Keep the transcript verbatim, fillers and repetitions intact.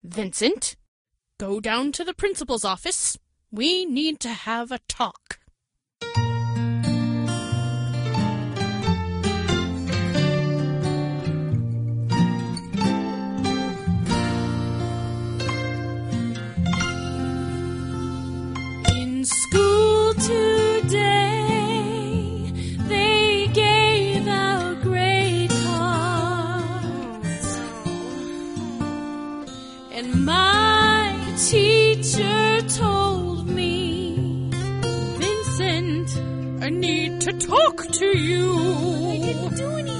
Vincent, go down to the principal's office. We need to have a talk. In school today, they gave out grade cards, and my teacher told me, Vincent, I need to talk to you.